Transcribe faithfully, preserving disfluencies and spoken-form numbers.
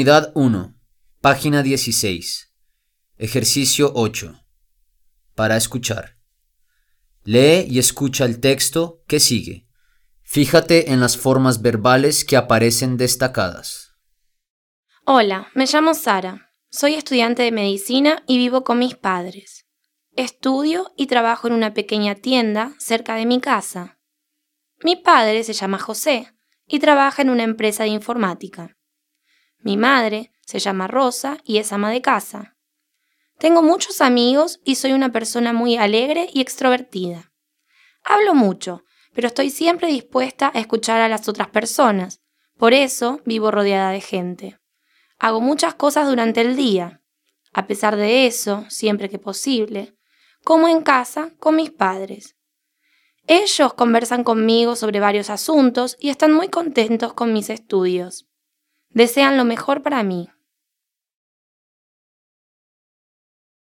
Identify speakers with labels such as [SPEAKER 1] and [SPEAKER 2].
[SPEAKER 1] Unidad uno, página dieciséis. Ejercicio ocho. Para escuchar. Lee y escucha el texto que sigue. Fíjate en las formas verbales que aparecen destacadas.
[SPEAKER 2] Hola, me llamo Sara. Soy estudiante de medicina y vivo con mis padres. Estudio y trabajo en una pequeña tienda cerca de mi casa. Mi padre se llama José y trabaja en una empresa de informática. Mi madre se llama Rosa y es ama de casa. Tengo muchos amigos y soy una persona muy alegre y extrovertida. Hablo mucho, pero estoy siempre dispuesta a escuchar a las otras personas. Por eso vivo rodeada de gente. Hago muchas cosas durante el día. A pesar de eso, siempre que posible, como en casa con mis padres. Ellos conversan conmigo sobre varios asuntos y están muy contentos con mis estudios. Desean lo mejor para mí.